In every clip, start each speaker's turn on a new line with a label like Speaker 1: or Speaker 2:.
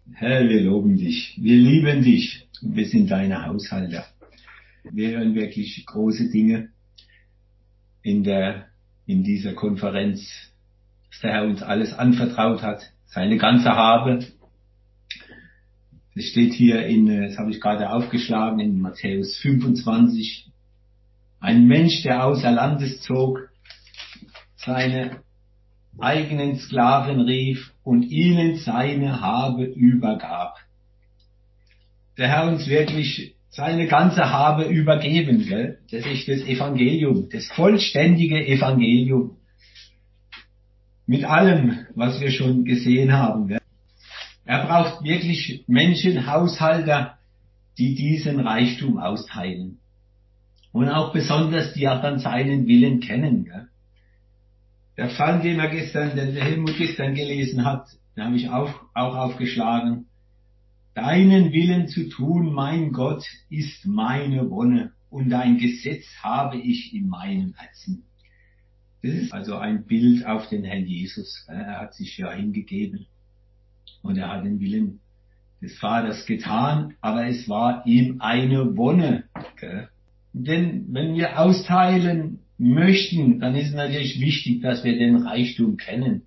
Speaker 1: Herr, wir loben dich, wir lieben dich und wir sind deine Haushalter. Wir hören wirklich große Dinge in dieser Konferenz, dass der Herr uns alles anvertraut hat, seine ganze Habe. Das steht hier das habe ich gerade aufgeschlagen, in Matthäus 25. Ein Mensch, der außer Landes zog, seine eigenen Sklaven rief und ihnen seine Habe übergab. Der Herr uns wirklich seine ganze Habe übergeben, gell? Das ist das Evangelium, das vollständige Evangelium. Mit allem, was wir schon gesehen haben, gell? Er braucht wirklich Menschen, Haushalter, die diesen Reichtum austeilen. Und auch besonders, die auch dann seinen Willen kennen, gell? Der Psalm, den der Helmut gestern gelesen hat, den habe ich auch aufgeschlagen. Deinen Willen zu tun, mein Gott, ist meine Wonne, und dein Gesetz habe ich in meinem Herzen. Das ist also ein Bild auf den Herrn Jesus. Er hat sich ja hingegeben und er hat den Willen des Vaters getan, aber es war ihm eine Wonne. Denn wenn wir austeilen möchten, dann ist es natürlich wichtig, dass wir den Reichtum kennen.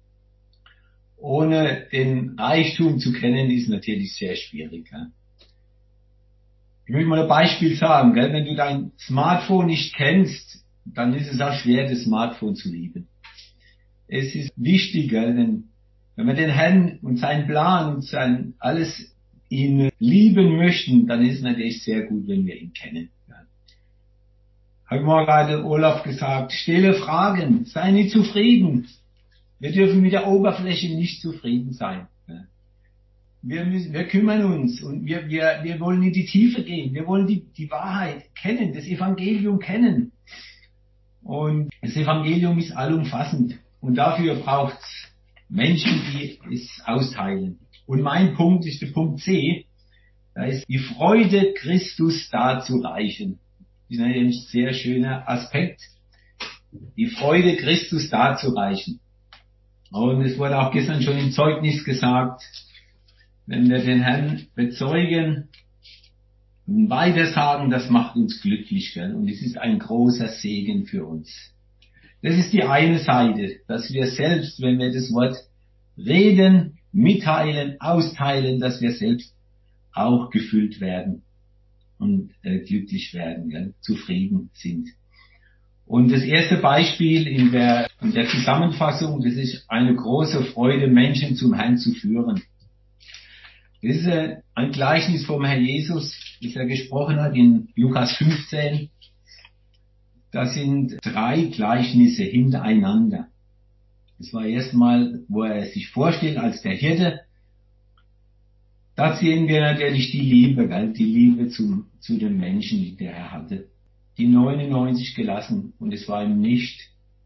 Speaker 1: Ohne den Reichtum zu kennen, ist natürlich sehr schwierig. Ich will mal ein Beispiel sagen. Wenn du dein Smartphone nicht kennst, dann ist es auch schwer, das Smartphone zu lieben. Es ist wichtig, denn wenn wir den Herrn und seinen Plan und sein alles ihn lieben möchten, dann ist es natürlich sehr gut, wenn wir ihn kennen. Habe ich mal gerade Olaf gesagt, stelle Fragen, sei nicht zufrieden. Wir dürfen mit der Oberfläche nicht zufrieden sein. Wir kümmern uns und wir wollen in die Tiefe gehen. Wir wollen die Wahrheit kennen, das Evangelium kennen. Und das Evangelium ist allumfassend. Und dafür braucht es Menschen, die es austeilen. Und mein Punkt ist der Punkt C. Da ist die Freude, Christus darzureichen. Das ist ein sehr schöner Aspekt. Die Freude, Christus darzureichen. Und es wurde auch gestern schon im Zeugnis gesagt, wenn wir den Herrn bezeugen und weitersagen, das macht uns glücklich, gell? Und es ist ein großer Segen für uns. Das ist die eine Seite, dass wir selbst, wenn wir das Wort reden, mitteilen, austeilen, dass wir selbst auch gefüllt werden und glücklich werden, gell? Zufrieden sind. Und das erste Beispiel in der Zusammenfassung, das ist eine große Freude, Menschen zum Herrn zu führen. Das ist ein Gleichnis vom Herrn Jesus, das er gesprochen hat in Lukas 15. Das sind 3 Gleichnisse hintereinander. Das war erstmal, wo er sich vorstellt als der Hirte. Da sehen wir natürlich die Liebe, gell? Die Liebe zu den Menschen, die der Herr hatte. Die 99 gelassen und es war ihm nicht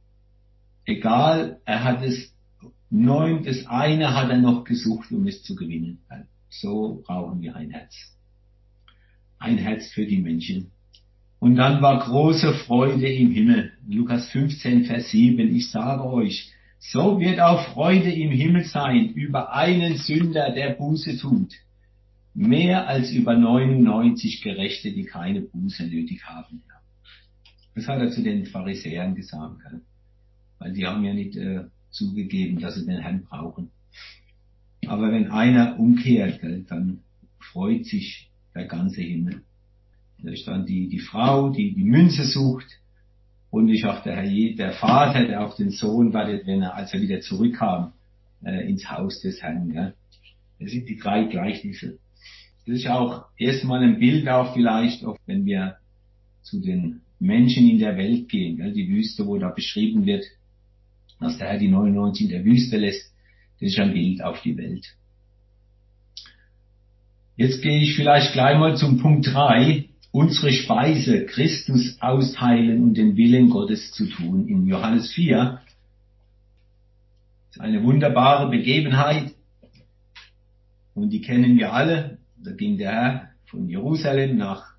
Speaker 1: egal, er hat das eine hat er noch gesucht, um es zu gewinnen. So brauchen wir ein Herz. Ein Herz für die Menschen. Und dann war große Freude im Himmel. Lukas 15, Vers 7, ich sage euch, so wird auch Freude im Himmel sein über einen Sünder, der Buße tut. Mehr als über 99 Gerechte, die keine Buße nötig haben. Das hat er zu den Pharisäern gesagt, weil die haben ja nicht zugegeben, dass sie den Herrn brauchen. Aber wenn einer umkehrt, dann freut sich der ganze Himmel. Da ist dann die Frau, die Münze sucht, und ich auch der Vater, der auf den Sohn wartet, als er wieder zurückkam ins Haus des Herrn. Das sind die 3 Gleichnisse. Das ist auch erstmal ein Bild auch vielleicht, auch wenn wir zu den Menschen in der Welt gehen, die Wüste, wo da beschrieben wird, dass der Herr die 99 in der Wüste lässt, das ist ein Bild auf die Welt. Jetzt gehe ich vielleicht gleich mal zum Punkt 3, unsere Speise, Christus austeilen und den Willen Gottes zu tun. In Johannes 4 ist eine wunderbare Begebenheit und die kennen wir alle. Da ging der Herr von Jerusalem nach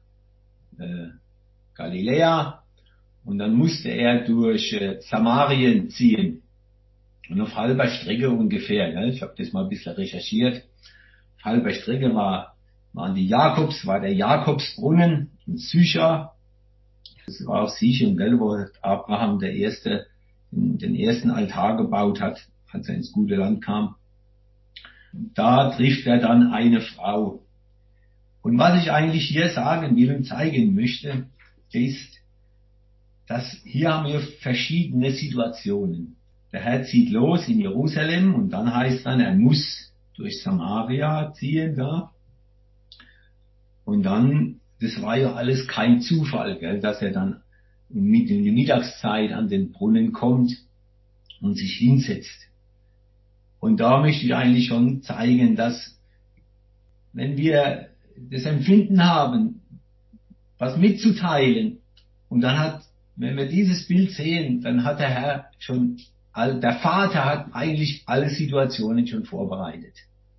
Speaker 1: Galiläa und dann musste er durch Samarien ziehen. Und auf halber Strecke ungefähr, ich habe das mal ein bisschen recherchiert, halber Strecke war der Jakobsbrunnen in Sychar. Das war auch Sichem, gell, wo Abraham den ersten Altar gebaut hat, als er ins gute Land kam. Da trifft er dann eine Frau. Und was ich eigentlich hier sagen will und zeigen möchte, ist, dass hier haben wir verschiedene Situationen. Der Herr zieht los in Jerusalem und dann heißt dann, er muss durch Samaria ziehen da. Und dann, das war ja alles kein Zufall, gell, dass er dann in die Mittagszeit an den Brunnen kommt und sich hinsetzt. Und da möchte ich eigentlich schon zeigen, dass wenn wir das Empfinden haben, was mitzuteilen, und dann wenn wir dieses Bild sehen, dann hat der Vater hat eigentlich alle Situationen schon vorbereitet.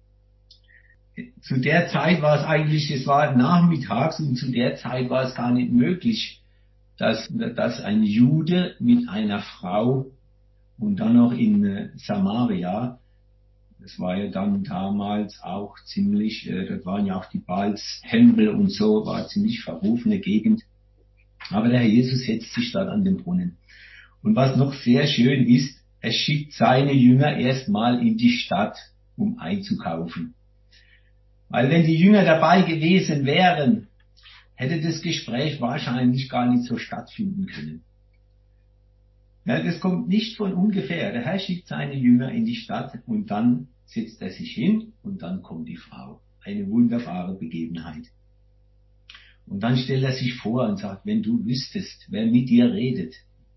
Speaker 1: Zu der Zeit war es war nachmittags und zu der Zeit war es gar nicht möglich, dass ein Jude mit einer Frau und dann noch in Samaria, das war ja dann damals auch ziemlich, dort waren ja auch die Baalstempel und so, war ziemlich verrufene Gegend. Aber der Herr Jesus setzt sich dort an den Brunnen. Und was noch sehr schön ist, er schickt seine Jünger erstmal in die Stadt, um einzukaufen. Weil wenn die Jünger dabei gewesen wären, hätte das Gespräch wahrscheinlich gar nicht so stattfinden können. Ja, das kommt nicht von ungefähr. Der Herr schickt seine Jünger in die Stadt und dann setzt er sich hin und dann kommt die Frau. Eine wunderbare Begebenheit. Und dann stellt er sich vor und sagt, wenn du wüsstest, wer mit dir redet,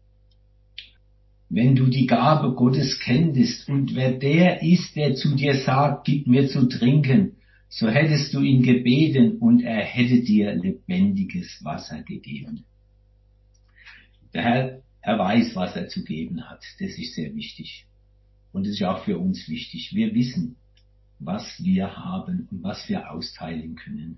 Speaker 1: wenn du die Gabe Gottes kenntest und wer der ist, der zu dir sagt, gib mir zu trinken, so hättest du ihn gebeten und er hätte dir lebendiges Wasser gegeben. Der Herr, er weiß, was er zu geben hat. Das ist sehr wichtig. Und das ist auch für uns wichtig. Wir wissen, was wir haben und was wir austeilen können.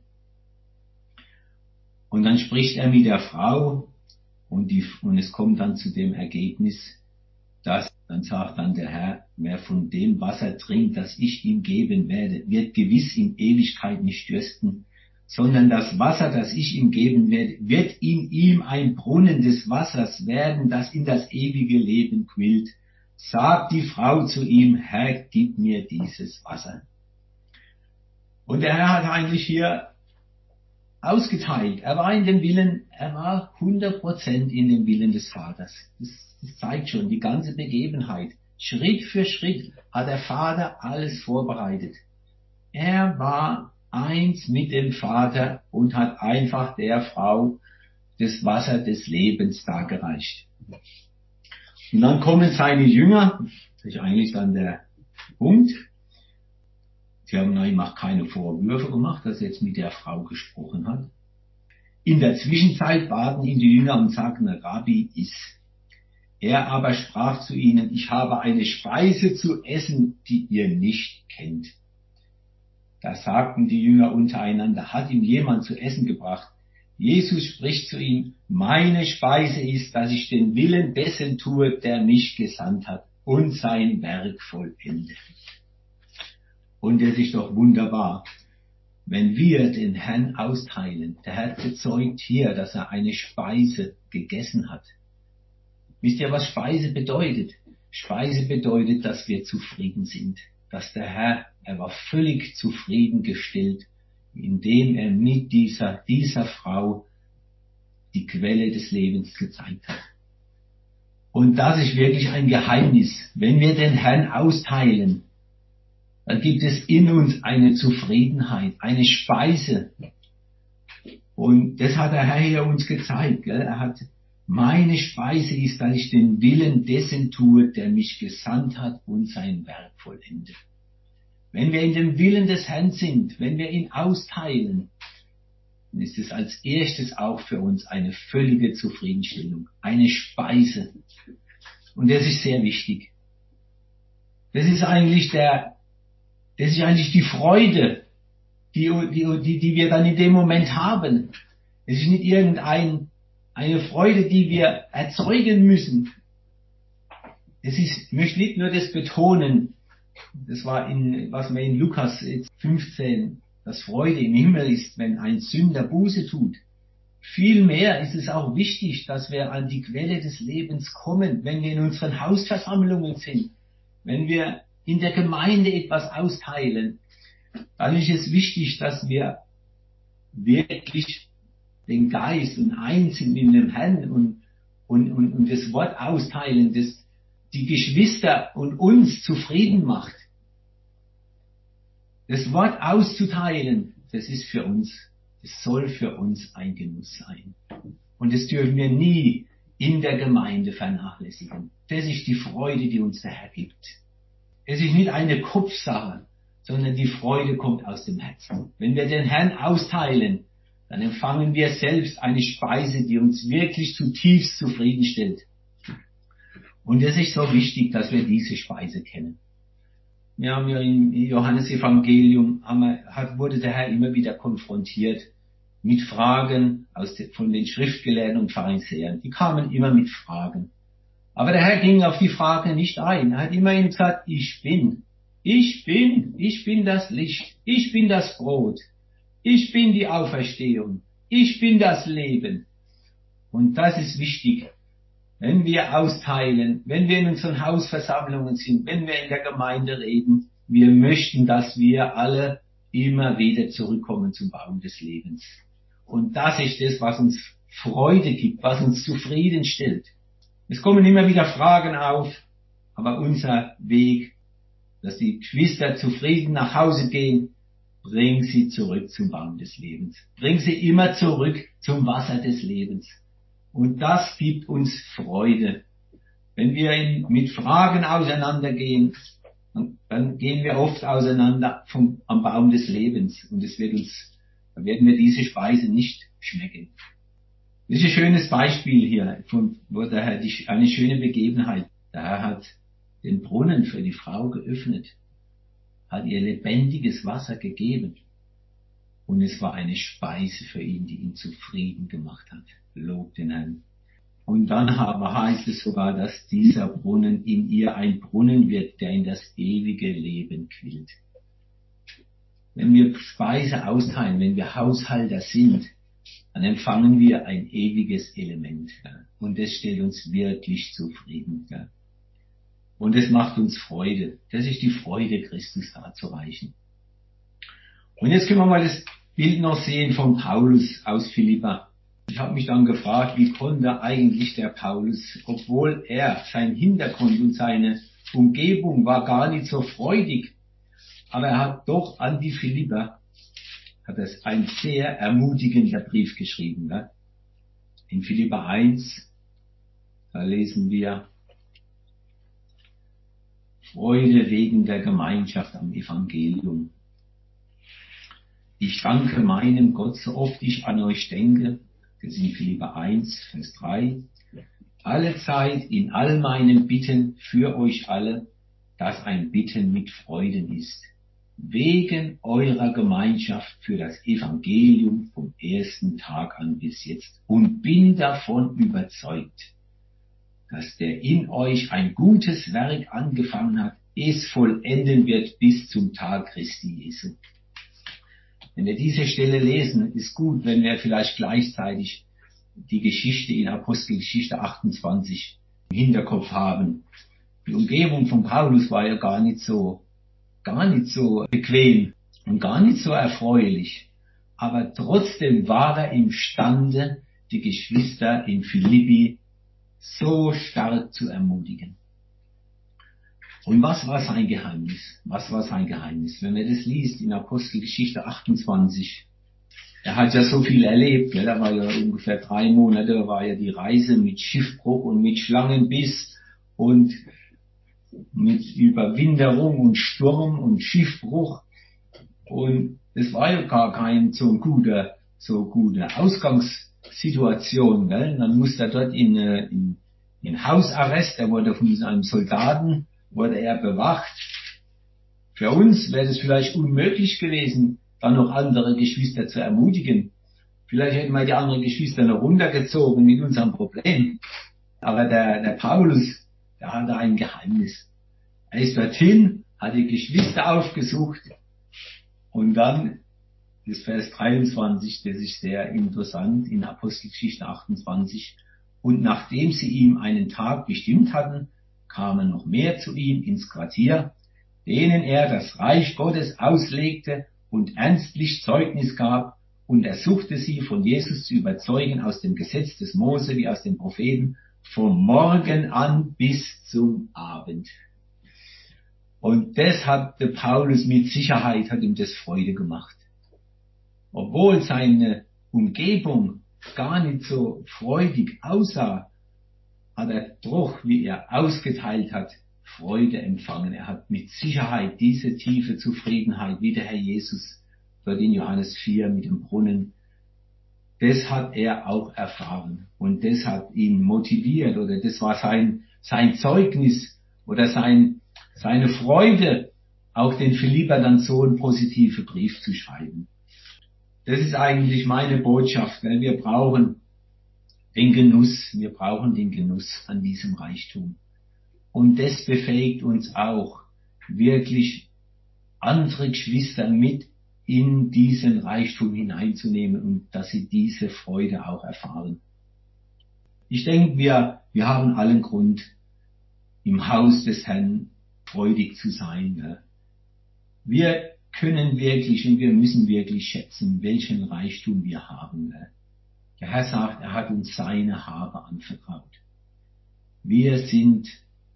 Speaker 1: Und dann spricht er mit der Frau und es kommt dann zu dem Ergebnis, dann sagt dann der Herr, wer von dem Wasser trinkt, das ich ihm geben werde, wird gewiss in Ewigkeit nicht dürsten, sondern das Wasser, das ich ihm geben werde, wird in ihm ein Brunnen des Wassers werden, das in das ewige Leben quillt. Sagt die Frau zu ihm, Herr, gib mir dieses Wasser. Und der Herr hat eigentlich hier ausgeteilt. Er war 100% in dem Willen des Vaters. Das zeigt schon die ganze Begebenheit. Schritt für Schritt hat der Vater alles vorbereitet. Er war eins mit dem Vater und hat einfach der Frau das Wasser des Lebens dargereicht. Und dann kommen seine Jünger, das ist eigentlich dann der Punkt. Sie haben ihm auch keine Vorwürfe gemacht, dass er jetzt mit der Frau gesprochen hat. In der Zwischenzeit baten ihn die Jünger und sagten, Rabbi, iss. Er aber sprach zu ihnen, ich habe eine Speise zu essen, die ihr nicht kennt. Da sagten die Jünger untereinander, hat ihm jemand zu essen gebracht? Jesus spricht zu ihm, meine Speise ist, dass ich den Willen dessen tue, der mich gesandt hat und sein Werk vollende. Und es ist doch wunderbar, wenn wir den Herrn austeilen. Der Herr bezeugt hier, dass er eine Speise gegessen hat. Wisst ihr, was Speise bedeutet? Speise bedeutet, dass wir zufrieden sind. Dass der Herr, er war völlig zufriedengestellt, indem er mit dieser Frau die Quelle des Lebens gezeigt hat. Und das ist wirklich ein Geheimnis. Wenn wir den Herrn austeilen, dann gibt es in uns eine Zufriedenheit, eine Speise. Und das hat der Herr hier uns gezeigt. Gell? Er hat, meine Speise ist, dass ich den Willen dessen tue, der mich gesandt hat und sein Werk vollende. Wenn wir in dem Willen des Herrn sind, wenn wir ihn austeilen, dann ist es als erstes auch für uns eine völlige Zufriedenstellung, eine Speise. Und das ist sehr wichtig. Das ist eigentlich die Freude, die wir dann in dem Moment haben. Es ist nicht eine Freude, die wir erzeugen müssen. Ich möchte nicht nur das betonen, Das war was wir in Lukas 15, dass Freude im Himmel ist, wenn ein Sünder Buße tut. Vielmehr ist es auch wichtig, dass wir an die Quelle des Lebens kommen, wenn wir in unseren Hausversammlungen sind, wenn wir in der Gemeinde etwas austeilen. Dann ist es wichtig, dass wir wirklich den Geist und eins sind in dem Herrn und das Wort austeilen, das die Geschwister und uns zufrieden macht. Das Wort auszuteilen, das ist für uns, es soll für uns ein Genuss sein. Und das dürfen wir nie in der Gemeinde vernachlässigen. Das ist die Freude, die uns der Herr gibt. Es ist nicht eine Kopfsache, sondern die Freude kommt aus dem Herzen. Wenn wir den Herrn austeilen, dann empfangen wir selbst eine Speise, die uns wirklich zutiefst zufriedenstellt. Und es ist so wichtig, dass wir diese Speise kennen. Wir haben ja im Johannesevangelium, wurde der Herr immer wieder konfrontiert mit Fragen von den Schriftgelehrten und Pharisäern. Die kamen immer mit Fragen. Aber der Herr ging auf die Frage nicht ein. Er hat immerhin gesagt, ich bin das Licht, ich bin das Brot, ich bin die Auferstehung, ich bin das Leben. Und das ist wichtig. Wenn wir austeilen, wenn wir in unseren Hausversammlungen sind, wenn wir in der Gemeinde reden, wir möchten, dass wir alle immer wieder zurückkommen zum Baum des Lebens. Und das ist das, was uns Freude gibt, was uns zufriedenstellt. Es kommen immer wieder Fragen auf, aber unser Weg, dass die Geschwister zufrieden nach Hause gehen, bring sie zurück zum Baum des Lebens. Bring sie immer zurück zum Wasser des Lebens. Und das gibt uns Freude. Wenn wir mit Fragen auseinandergehen, dann gehen wir oft auseinander am Baum des Lebens. Und dann werden wir diese Speise nicht schmecken. Das ist ein schönes Beispiel hier, wo der Herr eine schöne Begebenheit. Der Herr hat den Brunnen für die Frau geöffnet, hat ihr lebendiges Wasser gegeben. Und es war eine Speise für ihn, die ihn zufrieden gemacht hat. Lob den Herrn. Und dann heißt es sogar, dass dieser Brunnen in ihr ein Brunnen wird, der in das ewige Leben quillt. Wenn wir Speise austeilen, wenn wir Haushalter sind, dann empfangen wir ein ewiges Element. Und das stellt uns wirklich zufrieden. Und es macht uns Freude. Das ist die Freude, Christus darzureichen. Und jetzt können wir mal das Bild noch sehen von Paulus aus Philippa. Ich habe mich dann gefragt, wie konnte eigentlich der Paulus, obwohl er sein Hintergrund und seine Umgebung war gar nicht so freudig, aber er hat doch an die Philipper, hat es ein sehr ermutigender Brief geschrieben. Ne? In Philipper 1, da lesen wir, Freude wegen der Gemeinschaft am Evangelium. Ich danke meinem Gott, so oft ich an euch denke, das ist in Philipper 1, Vers 3, alle Zeit in all meinen Bitten für euch alle, dass ein Bitten mit Freuden ist, wegen eurer Gemeinschaft für das Evangelium vom ersten Tag an bis jetzt und bin davon überzeugt, dass der in euch ein gutes Werk angefangen hat, es vollenden wird bis zum Tag Christi Jesu. Wenn wir diese Stelle lesen, ist gut, wenn wir vielleicht gleichzeitig die Geschichte in Apostelgeschichte 28 im Hinterkopf haben. Die Umgebung von Paulus war ja gar nicht so bequem und gar nicht so erfreulich. Aber trotzdem war er imstande, die Geschwister in Philippi so stark zu ermutigen. Und was war sein Geheimnis? Wenn man das liest in Apostelgeschichte 28, er hat ja so viel erlebt, gell? Da war ja ungefähr 3 Monate, war ja die Reise mit Schiffbruch und mit Schlangenbiss und mit Überwinterung und Sturm und Schiffbruch. Und es war ja gar kein so gute Ausgangssituation, gell? Dann musste er dort in Hausarrest, er wurde von einem Soldaten, wurde er bewacht. Für uns wäre es vielleicht unmöglich gewesen, dann noch andere Geschwister zu ermutigen. Vielleicht hätten wir die anderen Geschwister noch runtergezogen mit unserem Problem. Aber der Paulus, der hatte ein Geheimnis. Er ist dorthin hat die Geschwister aufgesucht und dann das Vers 23, das ist sehr interessant in Apostelgeschichte 28. Und nachdem sie ihm einen Tag bestimmt hatten, kamen noch mehr zu ihm ins Quartier, denen er das Reich Gottes auslegte und ernstlich Zeugnis gab, und er suchte sie, von Jesus zu überzeugen aus dem Gesetz des Mose wie aus den Propheten, vom Morgen an bis zum Abend. Und das hat der Paulus mit Sicherheit, hat ihm das Freude gemacht. Obwohl seine Umgebung gar nicht so freudig aussah, hat er doch, wie er ausgeteilt hat, Freude empfangen. Er hat mit Sicherheit diese tiefe Zufriedenheit, wie der Herr Jesus dort in Johannes 4 mit dem Brunnen, das hat er auch erfahren. Und das hat ihn motiviert, oder das war sein Zeugnis oder seine Freude, auch den Philippern dann so einen positiven Brief zu schreiben. Das ist eigentlich meine Botschaft, weil wir brauchen den Genuss an diesem Reichtum. Und das befähigt uns auch, wirklich andere Geschwister mit in diesen Reichtum hineinzunehmen und dass sie diese Freude auch erfahren. Ich denke, wir haben allen Grund, im Haus des Herrn freudig zu sein. Wir können wirklich und wir müssen wirklich schätzen, welchen Reichtum wir haben. Der Herr sagt, er hat uns seine Habe anvertraut. Wir sind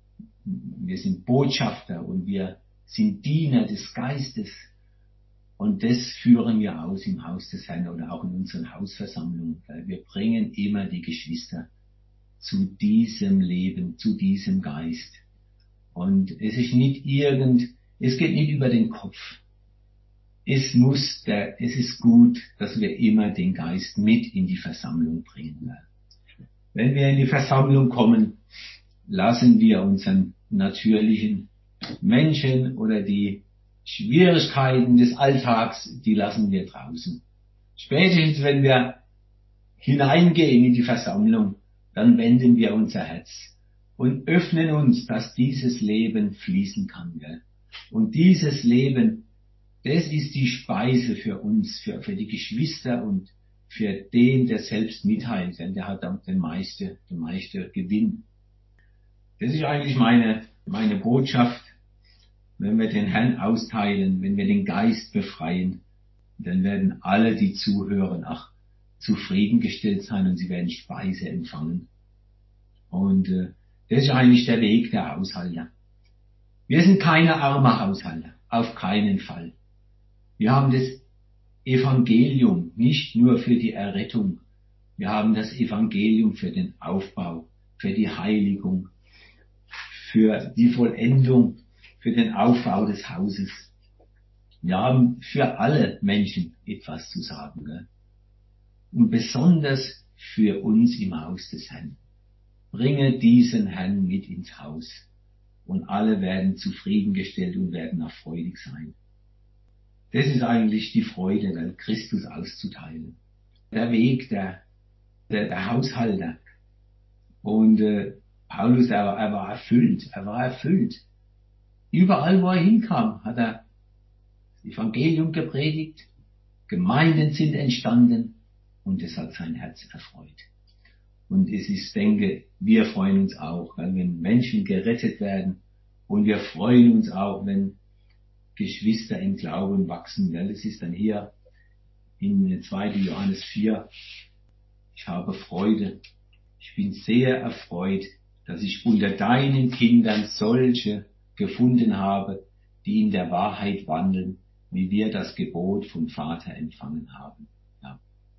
Speaker 1: Botschafter und wir sind Diener des Geistes. Und das führen wir aus im Haus des Herrn oder auch in unseren Hausversammlungen. Wir bringen immer die Geschwister zu diesem Leben, zu diesem Geist. Und es geht nicht über den Kopf. Es ist gut, dass wir immer den Geist mit in die Versammlung bringen. Wenn wir in die Versammlung kommen, lassen wir unseren natürlichen Menschen oder die Schwierigkeiten des Alltags, die lassen wir draußen. Spätestens, wenn wir hineingehen in die Versammlung, dann wenden wir unser Herz und öffnen uns, dass dieses Leben fließen kann. Und dieses Leben, das ist die Speise für uns, für die Geschwister und für den, der selbst mitteilt, denn der hat dann den meisten Gewinn. Das ist eigentlich meine Botschaft. Wenn wir den Herrn austeilen, wenn wir den Geist befreien, dann werden alle, die zuhören, zufriedengestellt sein und sie werden Speise empfangen. Und das ist eigentlich der Weg der Haushalter. Wir sind keine arme Haushalter, auf keinen Fall. Wir haben das Evangelium nicht nur für die Errettung, wir haben das Evangelium für den Aufbau, für die Heiligung, für die Vollendung, für den Aufbau des Hauses. Wir haben für alle Menschen etwas zu sagen. Und besonders für uns im Haus des Herrn. Bringe diesen Herrn mit ins Haus. Und alle werden zufriedengestellt und werden auch freudig sein. Das ist eigentlich die Freude, Christus auszuteilen. Der Weg der Haushalter. Und Paulus, er war erfüllt. Überall, wo er hinkam, hat er das Evangelium gepredigt, Gemeinden sind entstanden und es hat sein Herz erfreut. Und denke, wir freuen uns auch, wenn Menschen gerettet werden und wir freuen uns auch, wenn Geschwister im Glauben wachsen. Das ist dann hier in 2. Johannes 4. Ich habe Freude. Ich bin sehr erfreut, dass ich unter deinen Kindern solche gefunden habe, die in der Wahrheit wandeln, wie wir das Gebot vom Vater empfangen haben. Ja.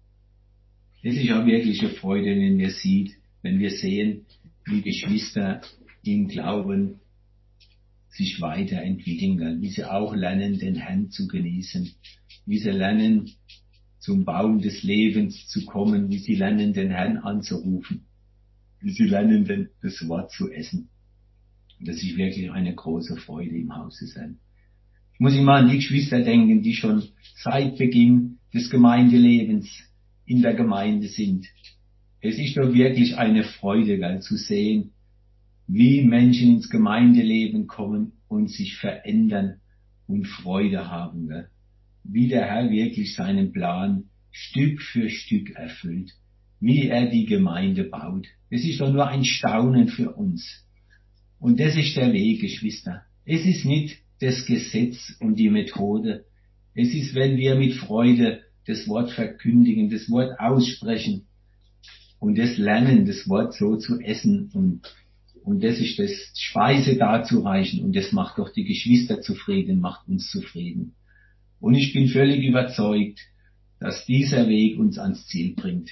Speaker 1: Es ist ja wirkliche Freude, wenn wir sehen, wie Geschwister im Glauben sich weiterentwickeln, wie sie auch lernen, den Herrn zu genießen, wie sie lernen, zum Baum des Lebens zu kommen, wie sie lernen, den Herrn anzurufen, wie sie lernen, das Wort zu essen. Und das ist wirklich eine große Freude im Hause sein. Ich muss immer an die Geschwister denken, die schon seit Beginn des Gemeindelebens in der Gemeinde sind. Es ist doch wirklich eine Freude, zu sehen, wie Menschen ins Gemeindeleben kommen und sich verändern und Freude haben, gell? Wie der Herr wirklich seinen Plan Stück für Stück erfüllt, wie er die Gemeinde baut. Es ist doch nur ein Staunen für uns. Und das ist der Weg, Geschwister. Es ist nicht das Gesetz und die Methode. Es ist, wenn wir mit Freude das Wort verkündigen, das Wort aussprechen und das lernen, das Wort so zu essen und das ist das Speise darzureichen und das macht doch die Geschwister zufrieden, macht uns zufrieden. Und ich bin völlig überzeugt, dass dieser Weg uns ans Ziel bringt.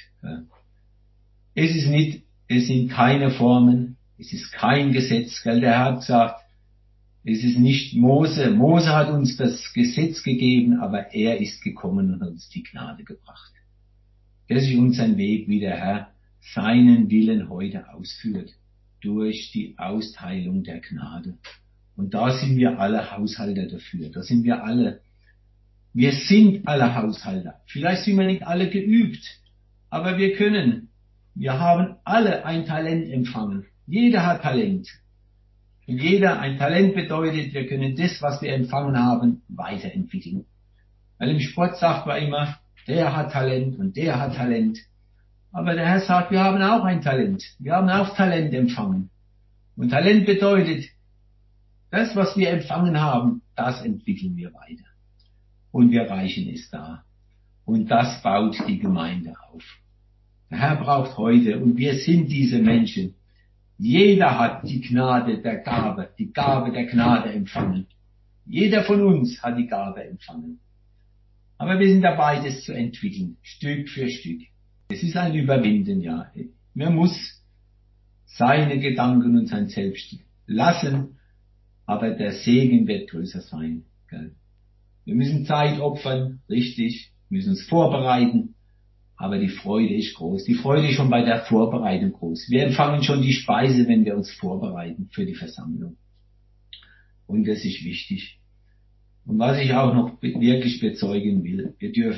Speaker 1: Es sind keine Formen, es ist kein Gesetz, gell? Der Herr hat gesagt, es ist nicht Mose. Mose hat uns das Gesetz gegeben, aber er ist gekommen und hat uns die Gnade gebracht. Das ist unser Weg, wie der Herr seinen Willen heute ausführt, durch die Austeilung der Gnade. Und da sind wir alle Haushalter dafür. Da sind wir alle. Wir sind alle Haushalter. Vielleicht sind wir nicht alle geübt, aber wir können. Wir haben alle ein Talent empfangen. Jeder hat Talent. Und ein Talent bedeutet, wir können das, was wir empfangen haben, weiterentwickeln. Weil im Sport sagt man immer, der hat Talent und der hat Talent. Aber der Herr sagt, wir haben auch ein Talent. Wir haben auch Talent empfangen. Und Talent bedeutet, das, was wir empfangen haben, das entwickeln wir weiter. Und wir reichen es dar. Und das baut die Gemeinde auf. Der Herr braucht heute, und wir sind diese Menschen. Jeder hat die Gnade der Gabe, die Gabe der Gnade empfangen. Jeder von uns hat die Gabe empfangen. Aber wir sind dabei, das zu entwickeln, Stück für Stück. Es ist ein Überwinden, ja. Man muss seine Gedanken und sein Selbst lassen, aber der Segen wird größer sein. Gell? Wir müssen Zeit opfern, richtig, wir müssen uns vorbereiten, aber die Freude ist groß. Die Freude ist schon bei der Vorbereitung groß. Wir empfangen schon die Speise, wenn wir uns vorbereiten für die Versammlung. Und das ist wichtig. Und was ich auch noch wirklich bezeugen will,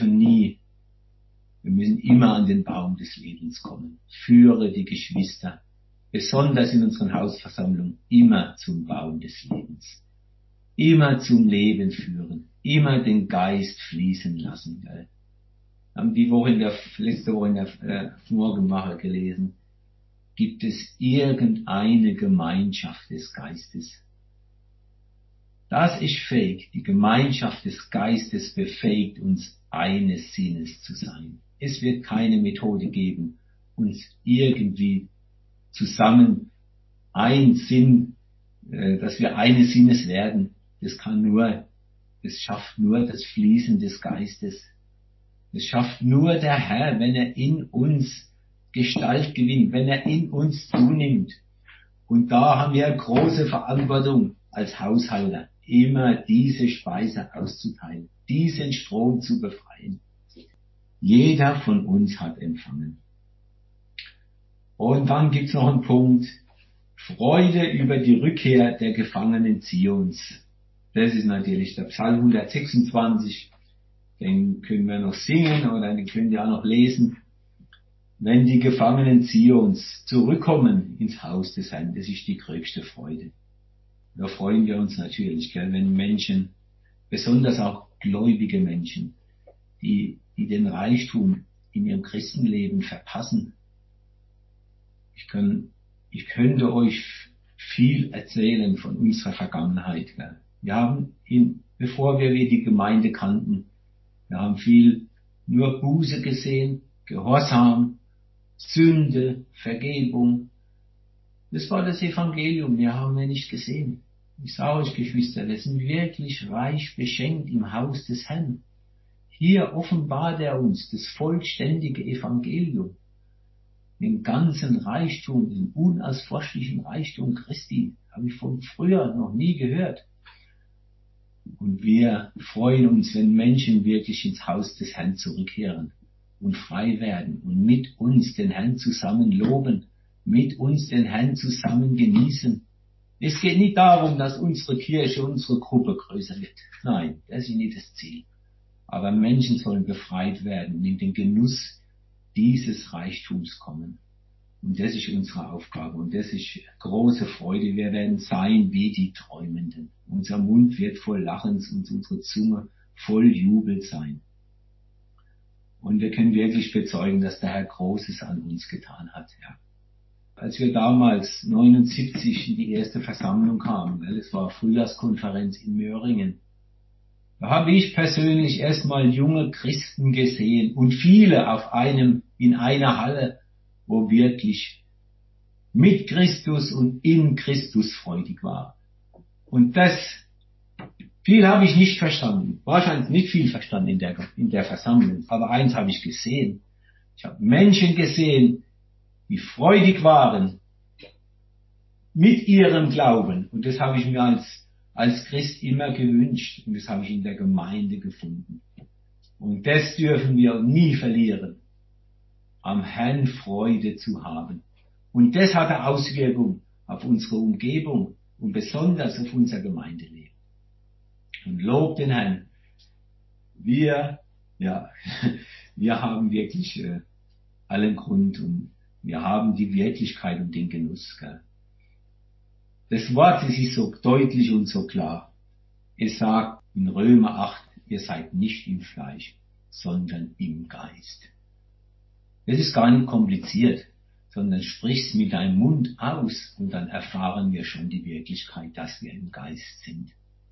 Speaker 1: wir müssen immer an den Baum des Lebens kommen. Führe die Geschwister, besonders in unseren Hausversammlungen, immer zum Baum des Lebens. Immer zum Leben führen. Immer den Geist fließen lassen. Gell? Haben die letzte Woche in der Morgenwache gelesen. Gibt es irgendeine Gemeinschaft des Geistes? Das ist fähig. Die Gemeinschaft des Geistes befähigt uns, eines Sinnes zu sein. Es wird keine Methode geben, uns irgendwie zusammen dass wir eines Sinnes werden. Das schafft nur das Fließen des Geistes. Das schafft nur der Herr, wenn er in uns Gestalt gewinnt, wenn er in uns zunimmt. Und da haben wir große Verantwortung als Haushalter, immer diese Speise auszuteilen, diesen Strom zu befreien. Jeder von uns hat empfangen. Und dann gibt's noch einen Punkt, Freude über die Rückkehr der Gefangenen Zions. Das ist natürlich der Psalm 126, den können wir noch singen oder den können wir auch noch lesen. Wenn die Gefangenen Zions zurückkommen ins Haus des Herrn, das ist die größte Freude. Da freuen wir uns natürlich, gell, wenn Menschen, besonders auch gläubige Menschen, die den Reichtum in ihrem Christenleben verpassen. Ich könnte euch viel erzählen von unserer Vergangenheit. Gell. Wir haben bevor wir die Gemeinde kannten, wir haben viel nur Buße gesehen, Gehorsam, Sünde, Vergebung. Das war das Evangelium, mehr haben wir nicht gesehen. Ich sage euch, Geschwister, wir sind wirklich reich beschenkt im Haus des Herrn. Hier offenbart er uns das vollständige Evangelium. Den ganzen Reichtum, den unausforschlichen Reichtum Christi, habe ich von früher noch nie gehört. Und wir freuen uns, wenn Menschen wirklich ins Haus des Herrn zurückkehren und frei werden und mit uns den Herrn zusammen loben, mit uns den Herrn zusammen genießen. Es geht nicht darum, dass unsere Kirche, unsere Gruppe größer wird. Nein, das ist nicht das Ziel. Aber Menschen sollen befreit werden und in den Genuss dieses Reichtums kommen. Und das ist unsere Aufgabe und das ist große Freude. Wir werden sein wie die Träumenden. Unser Mund wird voll Lachens und unsere Zunge voll Jubel sein. Und wir können wirklich bezeugen, dass der Herr Großes an uns getan hat. Ja. Als wir damals 79 in die erste Versammlung kamen, es war Frühjahrskonferenz in Möhringen, da habe ich persönlich erstmal junge Christen gesehen und viele in einer Halle, wo wirklich mit Christus und in Christus freudig war. Und viel habe ich nicht verstanden. Wahrscheinlich nicht viel verstanden in der Versammlung. Aber eins habe ich gesehen. Ich habe Menschen gesehen, die freudig waren mit ihrem Glauben. Und das habe ich mir als Christ immer gewünscht. Und das habe ich in der Gemeinde gefunden. Und das dürfen wir nie verlieren, am Herrn Freude zu haben. Und das hat eine Auswirkung auf unsere Umgebung und besonders auf unser Gemeindeleben. Und lob den Herrn. Wir haben wirklich allen Grund und wir haben die Wirklichkeit und den Genuss. Gell? Das Wort, das ist so deutlich und so klar. Es sagt in Römer 8, ihr seid nicht im Fleisch, sondern im Geist. Das ist gar nicht kompliziert, sondern sprich's mit deinem Mund aus und dann erfahren wir schon die Wirklichkeit, dass wir im Geist sind.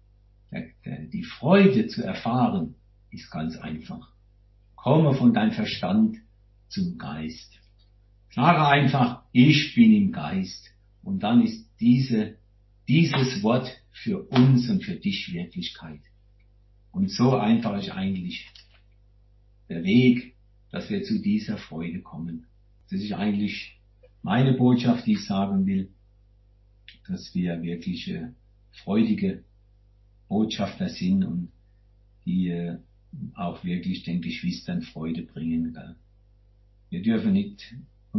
Speaker 1: Die Freude zu erfahren ist ganz einfach. Komme von deinem Verstand zum Geist. Sage einfach, ich bin im Geist. Und dann ist dieses Wort für uns und für dich Wirklichkeit. Und so einfach ist eigentlich der Weg, dass wir zu dieser Freude kommen. Das ist eigentlich meine Botschaft, die ich sagen will, dass wir wirklich freudige Botschafter sind und die auch wirklich den Geschwistern Freude bringen. Gell? Wir dürfen nicht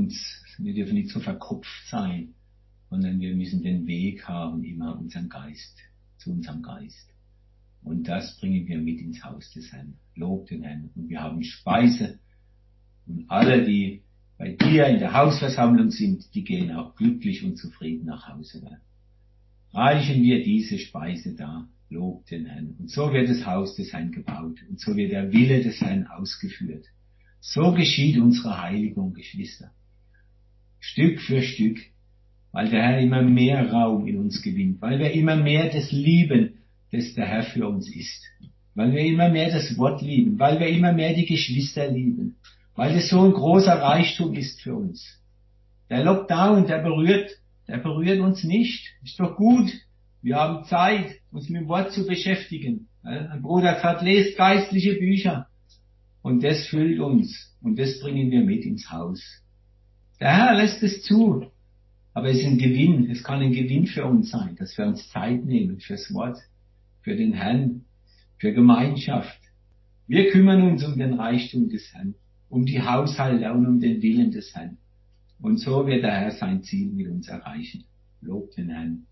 Speaker 1: so verkopft sein, sondern wir müssen den Weg haben, immer zu unserem Geist. Und das bringen wir mit ins Haus des Herrn. Lob den Herrn. Und wir haben Speise. Und alle, die bei dir in der Hausversammlung sind, die gehen auch glücklich und zufrieden nach Hause. Gell? Reichen wir diese Speise da. Lob den Herrn. Und so wird das Haus des Herrn gebaut. Und so wird der Wille des Herrn ausgeführt. So geschieht unsere Heiligung, Geschwister. Stück für Stück. Weil der Herr immer mehr Raum in uns gewinnt. Weil wir immer mehr das lieben, das der Herr für uns ist. Weil wir immer mehr das Wort lieben. Weil wir immer mehr die Geschwister lieben. Weil das so ein großer Reichtum ist für uns. Der Lockdown, der berührt uns nicht. Ist doch gut. Wir haben Zeit, uns mit dem Wort zu beschäftigen. Ein Bruder hat gesagt, lest geistliche Bücher. Und das füllt uns. Und das bringen wir mit ins Haus. Der Herr lässt es zu. Aber es ist ein Gewinn. Es kann ein Gewinn für uns sein, dass wir uns Zeit nehmen fürs Wort, für den Herrn, für Gemeinschaft. Wir kümmern uns um den Reichtum des Herrn, um die Haushalte und um den Willen des Herrn. Und so wird der Herr sein Ziel mit uns erreichen. Lob den Herrn.